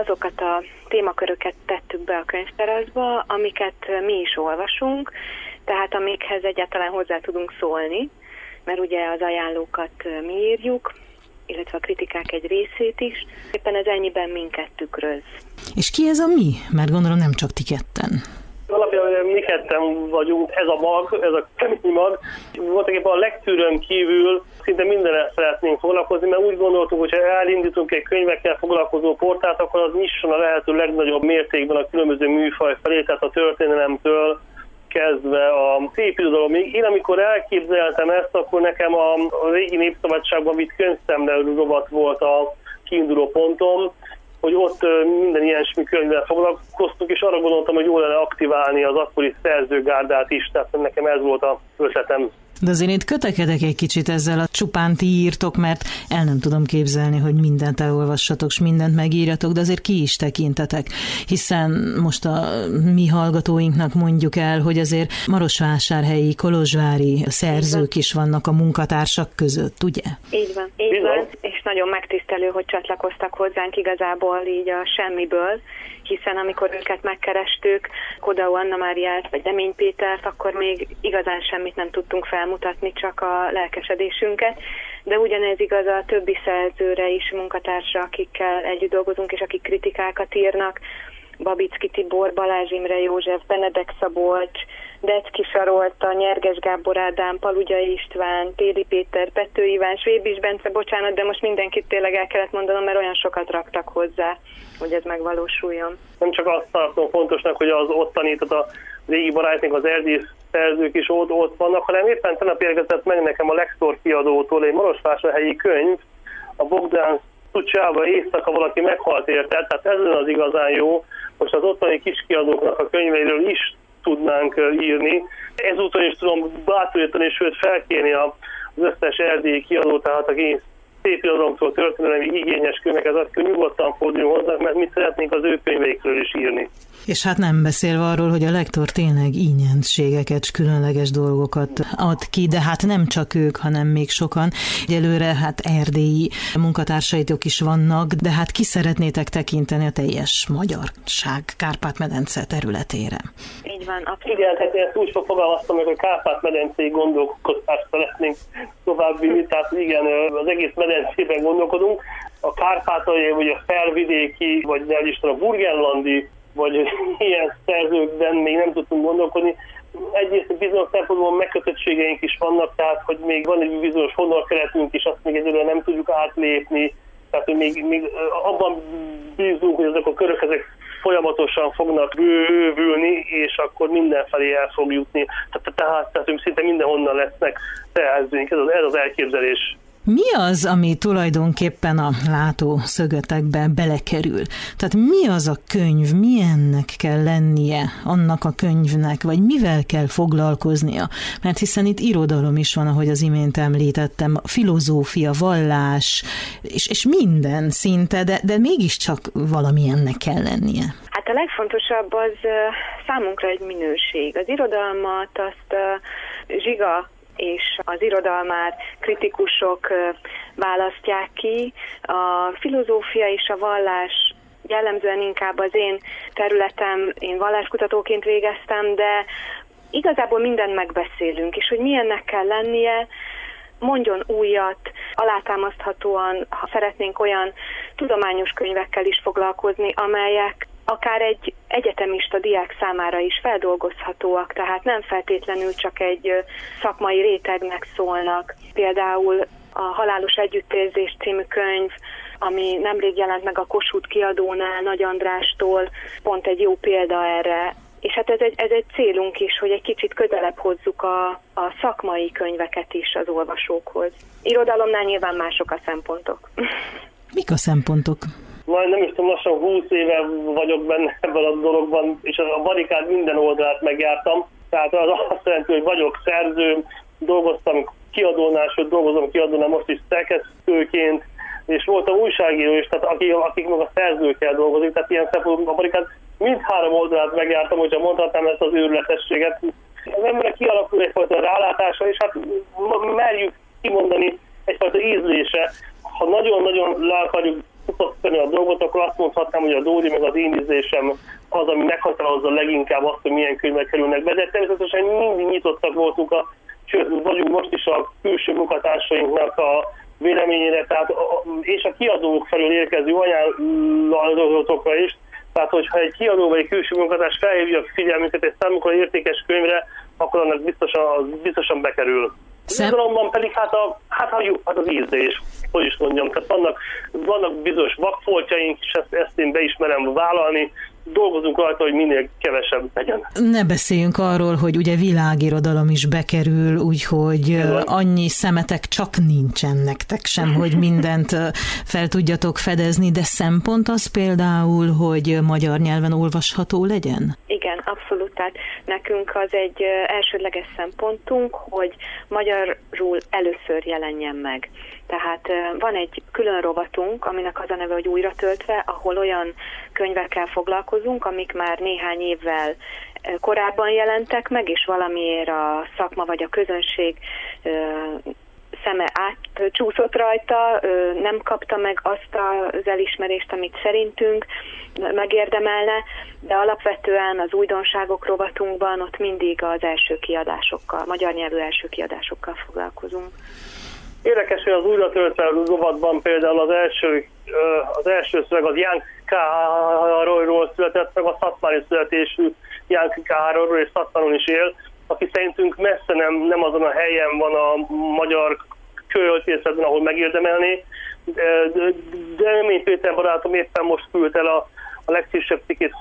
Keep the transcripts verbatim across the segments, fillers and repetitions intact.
azokat a témaköröket tettük be a könyvtárasba, amiket mi is olvasunk, tehát amikhez egyáltalán hozzá tudunk szólni, mert ugye az ajánlókat mi írjuk, illetve a kritikák egy részét is. Éppen ez ennyiben minket tükröz. És ki ez a mi? Mert gondolom nem csak ti ketten. Alapjában mi ketten vagyunk, ez a mag, ez a kemény mag. Voltak éppen a legtűrőn kívül szinte mindenre szeretnénk foglalkozni, mert úgy gondoltuk, hogy ha elindítunk egy könyvekkel foglalkozó portált, akkor az nyisson a lehető legnagyobb mértékben a különböző műfaj felé, tehát a történelemtől kezdve a szépirodalomig. Én amikor elképzeltem ezt, akkor nekem a, a régi Népszabadságban vitt könyvszemlelő rovat volt a kiinduló pontom, hogy ott minden ilyesmi könyvvel foglalkoztunk, és arra gondoltam, hogy jól lenne aktiválni az akkori szerzőgárdát is, tehát nekem ez volt a ötletem. De azért itt kötekedek egy kicsit ezzel, a csupán ti írtok, mert el nem tudom képzelni, hogy mindent elolvassatok, s mindent megírjatok, de azért ki is tekintetek, hiszen most a mi hallgatóinknak mondjuk el, hogy azért marosvásárhelyi, kolozsvári szerzők is vannak a munkatársak között, ugye? Így van, így van, és nagyon megtisztelő, hogy csatlakoztak hozzánk igazából így a semmiből, hiszen amikor őket megkerestük, Kodau Anna Máriát vagy Demény Pétert, akkor még igazán semmit nem tudtunk felmutatni, csak a lelkesedésünket, de ugyanez igaz a többi szerzőre is, munkatársra, akikkel együtt dolgozunk, és akik kritikákat írnak, Babicki Tibor, Balázs Imre József, Benedek Szabolcs, Decki Sarolta, Nyerges Gábor Ádám, Palugyai István, Téli Péter, Pető Iván, Svébis Bence, bocsánat, de most mindenkit tényleg el kellett mondanom, mert olyan sokat raktak hozzá, hogy ez megvalósuljon. Nem csak azt tartom fontosnak, hogy az ottani, tehát a régi barátnők, az erdész szerzők is ott, ott vannak, hanem éppen tegnap érkezett meg nekem a Lextor kiadótól egy marosvásárhelyi könyv, a Bogdán Tucsába éjszaka valaki meghalt érte, tehát ez az igazán jó. Most az ottani kiskiadóknak a könyveiről is tudnánk írni. Ezúton is tudom bátorítani, sőt felkérni az összes erdélyi kiadót, tehát aki szép irodalomtól történelmi igényes könyveket, akkor nyugodtan forduljon hozzá, mert mi szeretnénk az ő könyveikről is írni. És hát nem beszélve arról, hogy a lektor tényleg ínyentségeket és különleges dolgokat ad ki, de hát nem csak ők, hanem még sokan. Egyelőre hát erdélyi munkatársaitok is vannak, de hát ki szeretnétek tekinteni a teljes magyarság Kárpát-medence területére? Így van, abszolút. Igen, hát ezt úgy fogalmaztam meg, hogy Kárpát-medencei gondolkodást szeretnénk továbbvinni, tehát igen, az egész medencében gondolkodunk. A kárpátaljai, vagy a felvidéki, vagy nem is tudom, a burgenlandi, vagy ilyen szerzőkben még nem tudtunk gondolkodni. Egyrészt bizonyos szempontból megkötöttségeink is vannak, tehát hogy még van egy bizonyos honlapkeretünk is, azt még egyelőre nem tudjuk átlépni, tehát hogy még, még abban bízunk, hogy ezek a körök ezek folyamatosan fognak bővülni, és akkor mindenfelé el fog jutni. Tehát, tehát, tehát szinte mindenhonnan lesznek szerzőink, ez az, ez az elképzelés. Mi az, ami tulajdonképpen a látószögetekbe belekerül? Tehát mi az a könyv, milyennek kell lennie annak a könyvnek, vagy mivel kell foglalkoznia? Mert hiszen itt irodalom is van, ahogy az imént említettem, filozófia, vallás, és, és minden szinte, de, de mégiscsak valamilyennek kell lennie. Hát a legfontosabb az számunkra egy minőség. Az irodalmat azt Zsiga és az irodalmár kritikusok választják ki. A filozófia és a vallás jellemzően inkább az én területem, én valláskutatóként végeztem, de igazából mindent megbeszélünk, és hogy milyennek kell lennie, mondjon újat, alátámaszthatóan, ha szeretnénk olyan tudományos könyvekkel is foglalkozni, amelyek akár egy egyetemista diák számára is feldolgozhatóak, tehát nem feltétlenül csak egy szakmai rétegnek szólnak. Például a Halálos együttérzés című könyv, ami nemrég jelent meg a Kossuth kiadónál, Nagy Andrástól, pont egy jó példa erre. És hát ez egy, ez egy célunk is, hogy egy kicsit közelebb hozzuk a, a szakmai könyveket is az olvasókhoz. Irodalomnál nyilván mások a szempontok. Mik a szempontok? Majd nem is tudom, lassan húsz éve vagyok benne ebben a dologban, és a barikád minden oldalát megjártam. Tehát az azt jelenti, hogy vagyok szerző, dolgoztam kiadónál, sőt dolgozom kiadónál most is szerkesztőként, és voltam újságíró is, tehát akik, akik meg a szerzőkkel dolgozik, tehát ilyen szempontból a barikád mindhárom oldalát megjártam, hogyha mondhatnám ezt az őrületességet. Az emberek kialakul egyfajta rálátása, és hát merjük kimondani egyfajta ízlése. Ha nagyon-nagyon le akarjuk kutatni a dolgot, akkor azt mondhatnám, hogy a Dóri meg az én ízlésem az, ami meghatározza leginkább azt, hogy milyen könyvek kerülnek be, de természetesen mindig nyitottak voltunk, a, sőt, vagyunk most is a külső munkatársainknak a véleményére, tehát a, és a kiadók felől érkező ajánlatokra is, tehát hogyha egy kiadó vagy egy külső munkatárs felhívja a figyelmünket egy számukra értékes könyvre, akkor annak biztosan, biztosan bekerül. Irodalomban pedig hát, a, hát, a, hát az ízlés, hogy is mondjam, tehát vannak, vannak bizonyos vakfoltjaink, és ezt, ezt én beismerem vállalni, dolgozunk rajta, hogy minél kevesebb legyen. Ne beszéljünk arról, hogy ugye világirodalom is bekerül, úgyhogy annyi szemetek csak nincsen nektek sem, hogy mindent fel tudjatok fedezni, de szempont az például, hogy magyar nyelven olvasható legyen? Igen, abszolút. Tehát nekünk az egy elsődleges szempontunk, hogy magyarul először jelenjen meg. Tehát van egy külön rovatunk, aminek az a neve, hogy újra töltve, ahol olyan könyvekkel foglalkozunk, amik már néhány évvel korábban jelentek meg, és valamiért a szakma vagy a közönség szeme átcsúszott rajta, nem kapta meg azt az elismerést, amit szerintünk megérdemelne, de alapvetően az újdonságok rovatunkban ott mindig az első kiadásokkal, magyar nyelvű első kiadásokkal foglalkozunk. Érdekes, hogy az újra töltve rovatban például az első, az első szöveg az Ján Károlyról született, meg a szatmári születésű Ján Károlyról, és Szatmáron is él, aki szerintünk messze nem, nem azon a helyen van a magyar költészetben, ahol megérdemelné, de, de, de Remény Péter barátom éppen most küldte el a, a legfrissebb cikkét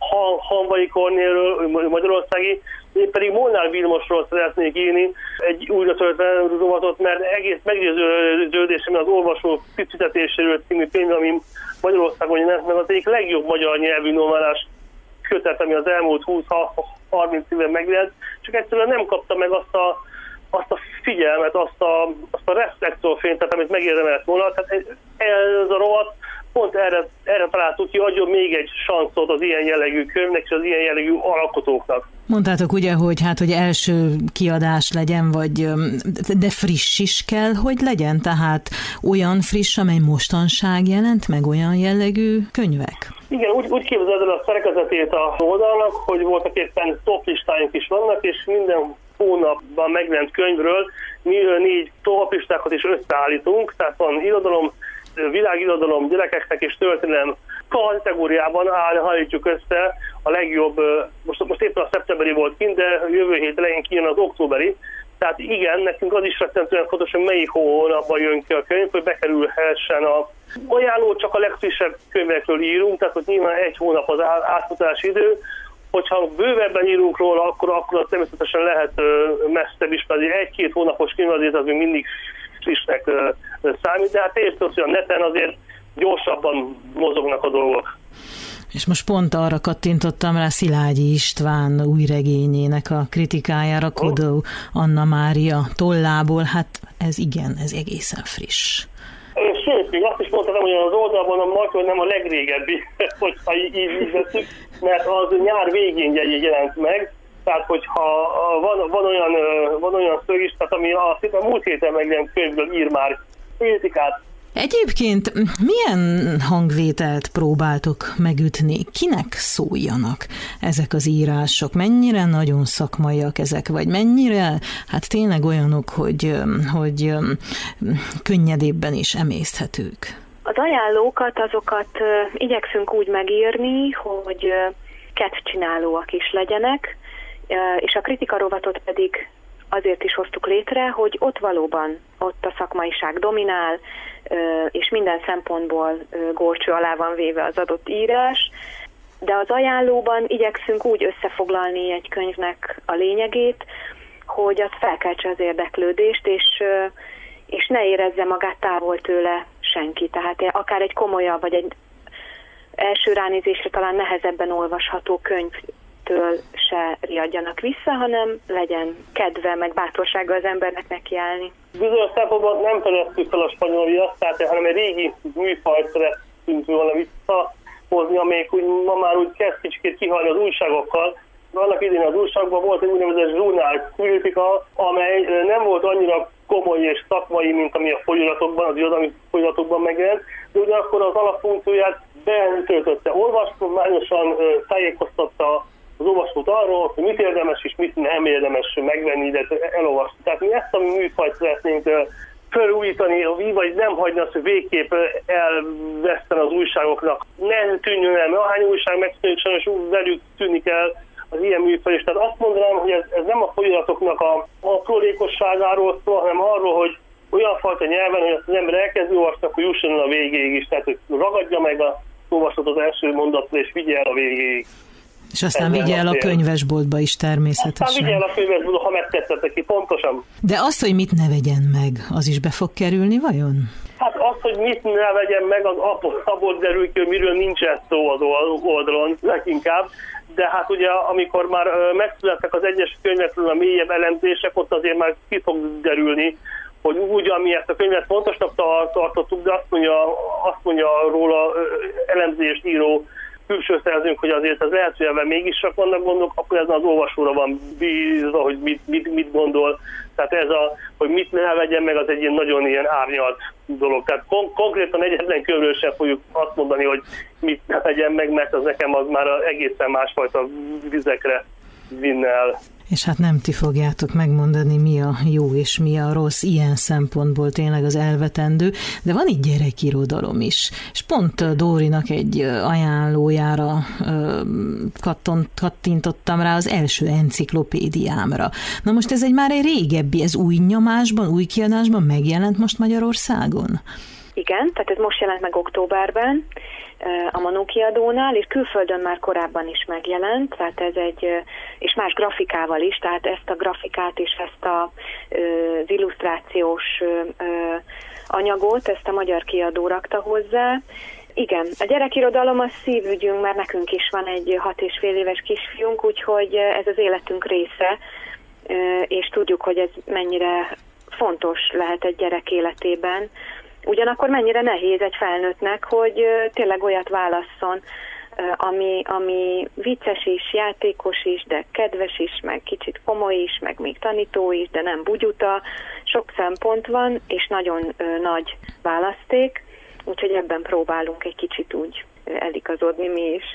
Hanvai Kornélről, magyarországi, én pedig Molnár Vilmosról szeretnék írni egy újra töltve rovatot, mert egész meggyőződésem az olvasó fizetéséről című könyv, ami Magyarországon jelent meg, az egyik legjobb magyar nyelvű novellás kötet, ami az elmúlt húsz-harminc éven megjelent, csak egyszerűen nem kapta meg azt a, azt a figyelmet, azt a, azt a reflektorfényt, amit megérdemelt volna. Tehát ez a rovat pont erre, erre találtuk ki, adjon még egy sanszot az ilyen jellegű könyvnek és az ilyen jellegű alkotóknak. Mondtátok ugye, hogy hát, hogy első kiadás legyen, vagy, de friss is kell, hogy legyen, tehát olyan friss, amely mostanság jelent meg, olyan jellegű könyvek? Igen, úgy, úgy képzeld el a szerkezetét a oldalnak, hogy voltak éppen top listáink is vannak, és minden hónapban megjelent könyvről mi négy top listákat is összeállítunk, tehát van irodalom, világirodalom, gyerekeknek és történelem kategóriában állítjuk össze a legjobb, most, most éppen a szeptemberi volt kint, de jövő hét elején kijön az októberi. Tehát igen, nekünk az is rettentően fontos, hogy melyik hónapban jön ki a könyv, hogy bekerülhessen a ajánló, csak a legfrissebb könyvekről írunk, tehát hogy nyilván egy hónap az átfutási idő. Hogyha bővebben írunk róla, akkor, akkor az természetesen lehet messzebb is, mert egy-két hónapos könyv azért az még mindig frissnek számít, de hát értem, hogy a neten azért gyorsabban mozognak a dolgok. És most pont arra kattintottam rá Szilágyi István új regényének a kritikájára, Kodó Anna Mária tollából, hát ez igen, ez egészen friss. Sőt, még azt is mondtam, hogy az oldalban a majd nem a legrégebbi, hogyha így, így veszük, mert az nyár végén jelent meg, tehát hogyha van, van olyan, van olyan szög is, tehát ami a, a múlt héten megjelent könyvből ír már kritikát. Egyébként milyen hangvételt próbáltok megütni? Kinek szóljanak ezek az írások? Mennyire nagyon szakmaiak ezek, vagy mennyire hát tényleg olyanok, hogy, hogy könnyedébben is emészthetők? Az ajánlókat, azokat igyekszünk úgy megírni, hogy kedvcsinálóak is legyenek, és a kritikarovatot pedig azért is hoztuk létre, hogy ott valóban ott a szakmaiság dominál, és minden szempontból górcső alá van véve az adott írás, de az ajánlóban igyekszünk úgy összefoglalni egy könyvnek a lényegét, hogy az felkeltse az érdeklődést, és, és ne érezze magát távol tőle senki. Tehát akár egy komolyabb, vagy egy első ránézésre talán nehezebben olvasható könyv től se riadjanak vissza, hanem legyen kedve, meg bátorsága az embernek nekiállni. Bizonyos szempontból nem fedeztük fel a spanyol viaszt, hanem egy régi műfajt szerettünk volna visszahozni, amelyik úgy, ma már úgy kezd kicsit kihalni az újságokkal. Annak idén az újságban volt egy úgynevezett zsurnál kritika, amely nem volt annyira komoly és szakmai, mint ami a folyamatokban, az irodalmi folyamatokban megjelent, de ugyanakkor az alapfunkcióját betöltötte, olvasmányosan tájékoztatta az olvasót arról, hogy mit érdemes és mit nem érdemes megvenni, illetve elolvasni. Tehát mi ezt a műfajt szeretnénk felújítani, vagy nem hagyni azt, hogy végképp elveszten az újságoknak. Ne tűnjön el, mert ahány újság megszűnik, sajnos velük tűnik el az ilyen műfaj. És tehát azt mondanám, hogy ez, ez nem a folyamatoknak a aprólékosságáról szól, hanem arról, hogy olyan fajta nyelven, hogy az ember elkezd olvasni, akkor jusson el a végéig is. Tehát, hogy ragadja meg a olvasat az első mondatról, és vigye el a végéig. És aztán vigye el a könyvesboltba is természetesen. Aztán vigye el a könyvesboltba, ha megtetszett ki, pontosan. De azt, hogy mit ne vegyen meg, az is be fog kerülni vajon? Hát azt, hogy mit ne vegyen meg, az abból derül ki, hogy miről nincsen szó az oldalon leginkább. De hát ugye, amikor már megszülettek az egyes könyvekről a mélyebb elemzések, ott azért már ki fog derülni, hogy úgy, ami ezt a könyvet fontosnak tartottuk, de azt mondja, azt mondja róla elemzést író külső szerzőnk, hogy azért az lehet, hogy ebben mégis csak vannak gondok, akkor ez az olvasóra van bízva, hogy mit, mit, mit gondol. Tehát ez a, hogy mit ne vegyen meg, az egy ilyen nagyon ilyen árnyalt dolog. Tehát kon- konkrétan egyetlen körül sem fogjuk azt mondani, hogy mit ne vegyen meg, mert az nekem az már egészen másfajta vizekre vinne el. És hát nem ti fogjátok megmondani, mi a jó és mi a rossz, ilyen szempontból tényleg az elvetendő, de van itt gyerekirodalom is. És pont Dórinak egy ajánlójára kattintottam rá, az első enciklopédiámra. Na most ez egy már egy régebbi, ez új nyomásban, új kiadásban megjelent most Magyarországon? Igen, tehát ez most jelent meg októberben a Manó kiadónál, és külföldön már korábban is megjelent, tehát ez egy, és más grafikával is, tehát ezt a grafikát és ezt a, az illusztrációs anyagot, ezt a magyar kiadó rakta hozzá. Igen, a gyerekirodalom az szívügyünk, mert nekünk is van egy hat és fél éves kisfiunk, úgyhogy ez az életünk része, és tudjuk, hogy ez mennyire fontos lehet egy gyerek életében. Ugyanakkor mennyire nehéz egy felnőttnek, hogy tényleg olyat válasszon, ami, ami vicces is, játékos is, de kedves is, meg kicsit komoly is, meg még tanító is, de nem bugyuta. Sok szempont van, és nagyon ö, nagy választék, úgyhogy ebben próbálunk egy kicsit úgy eligazodni mi is.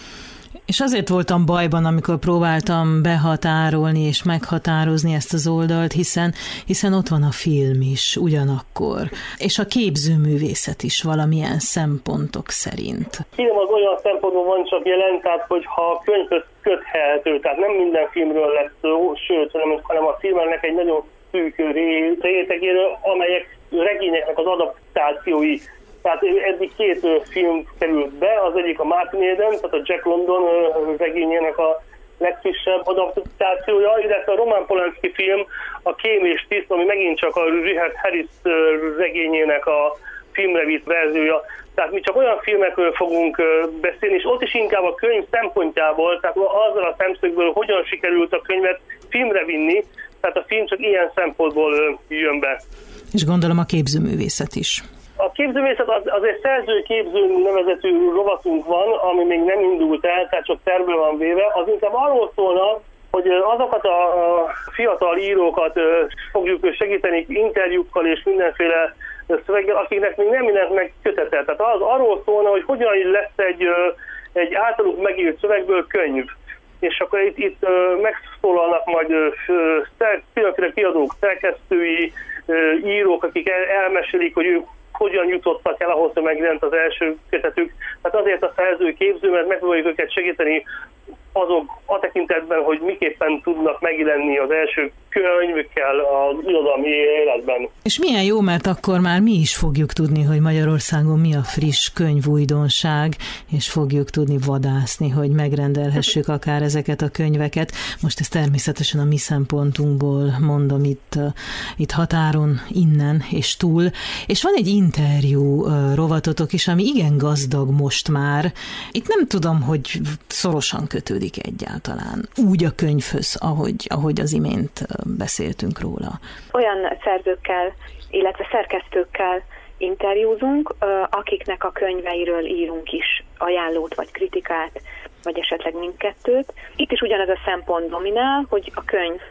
És azért voltam bajban, amikor próbáltam behatárolni és meghatározni ezt az oldalt, hiszen, hiszen ott van a film is ugyanakkor, és a képzőművészet is valamilyen szempontok szerint. A film az olyan szempontból van csak jelen, tehát hogyha a könyvhöz köthető, tehát nem minden filmről lesz szó, sőt, hanem a filmnek egy nagyon szűk rétegéről, amelyek regényeknek az adaptációi. Tehát eddig két film került be, az egyik a Martin Eden, tehát a Jack London regényének a legfrissebb adaptációja, illetve a Roman Polanski film, a Kém és Tiszt, ami megint csak a Richard Harris regényének a filmre vitt verziója. Tehát mi csak olyan filmekről fogunk beszélni, és ott is inkább a könyv szempontjából, tehát azzal a szemszögből, hogyan sikerült a könyvet filmre vinni, tehát a film csak ilyen szempontból jön be. És gondolom a képzőművészet is. A képzőművészet az, az egy szerzőképző nevezetű rovatunk van, ami még nem indult el, tehát csak tervből van véve. Az inkább arról szólna, hogy azokat a fiatal írókat fogjuk segíteni interjúkkal és mindenféle szöveggel, akiknek még nem mindent megkötetett. Tehát az arról szólna, hogy hogyan lesz egy, egy általuk megírt szövegből könyv. És akkor itt, itt megszólalnak majd különféle kiadók, szerkesztői, írók, akik elmesélik, hogy ők hogyan jutottak el ahhoz, hogy megjelent az első kötetük. Tehát azért a szerzői képző, mert megpróbáljuk őket segíteni azok a tekintetben, hogy miképpen tudnak megjelenni az első könyvükkel az irodalmi életben. És milyen jó, mert akkor már mi is fogjuk tudni, hogy Magyarországon mi a friss könyvújdonság, és fogjuk tudni vadászni, hogy megrendelhessük akár ezeket a könyveket. Most ezt természetesen a mi szempontunkból mondom itt, itt határon, innen és túl. És van egy interjú rovatotok is, ami igen gazdag most már. Itt nem tudom, hogy szorosan kötődik egyáltalán úgy a könyvhöz, ahogy, ahogy az imént beszéltünk róla. Olyan szerzőkkel, illetve szerkesztőkkel interjúzunk, akiknek a könyveiről írunk is ajánlót, vagy kritikát, vagy esetleg mindkettőt. Itt is ugyanaz a szempont dominál, hogy a könyv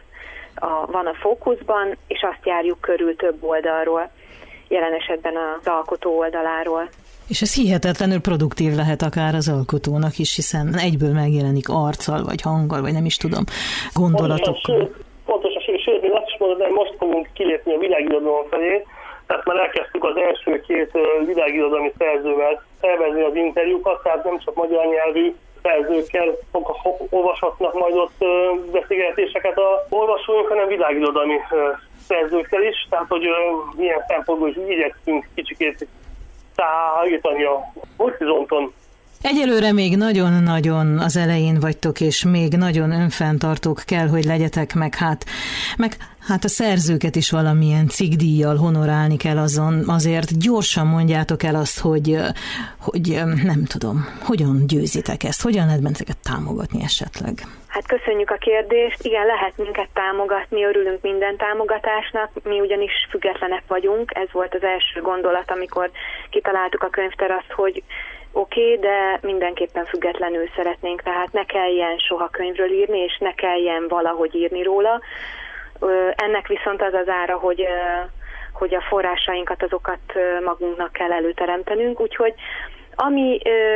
a, van a fókuszban, és azt járjuk körül több oldalról, jelen esetben az alkotó oldaláról. És ez hihetetlenül produktív lehet akár az alkotónak is, hiszen egyből megjelenik arccal, vagy hanggal, vagy nem is tudom, gondolatokkal. Pontosan, sőt, sőt, még azt is mondod, hogy most fogunk kilépni a világirodalom felé, tehát már elkezdtük az első két világirodalmi szerzővel szervezni az interjúkat, tehát nem csak magyar nyelvű szerzőkkel olvashatnak majd ott beszélgetéseket a olvasóink, hanem világirodalmi szerzőkkel is, tehát hogy ilyen szempontból is igyekszünk kicsikét szállítani a horizonton. Egyelőre még nagyon-nagyon az elején vagytok, és még nagyon önfenntartók kell, hogy legyetek, meg hát, meg hát a szerzőket is valamilyen cikkdíjjal honorálni kell azon, azért gyorsan mondjátok el azt, hogy, hogy nem tudom, hogyan győzitek ezt, hogyan lehet benneteket támogatni esetleg? Hát köszönjük a kérdést. Igen, lehet minket támogatni, örülünk minden támogatásnak, mi ugyanis függetlenek vagyunk, ez volt az első gondolat, amikor kitaláltuk a könyvteraszt, hogy oké, okay, de mindenképpen függetlenül szeretnénk, tehát ne kelljen soha könyvről írni, és ne kelljen valahogy írni róla. Ennek viszont az az ára, hogy, hogy a forrásainkat, azokat magunknak kell előteremtenünk, úgyhogy ami,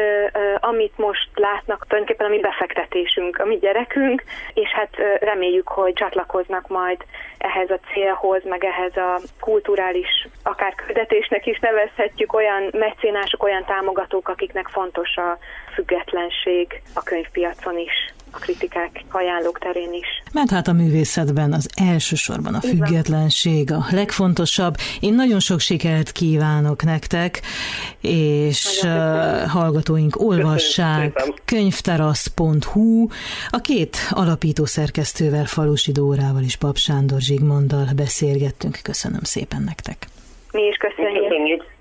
amit most látnak, tulajdonképpen a mi befektetésünk, a mi gyerekünk, és hát reméljük, hogy csatlakoznak majd ehhez a célhoz, meg ehhez a kulturális, akár küldetésnek is nevezhetjük, olyan mecénások, olyan támogatók, akiknek fontos a függetlenség a könyvpiacon is, a kritikák, ajánlók terén is. Mert hát a művészetben az elsősorban a függetlenség a legfontosabb. Én nagyon sok sikert kívánok nektek, és uh, hallgatóink olvassák könyvterasz pont hu. A két alapító szerkesztővel, Falusi Dórával és Pap Sándor Zsigmonddal beszélgettünk. Köszönöm szépen nektek. Mi is köszönjük. Köszönjük.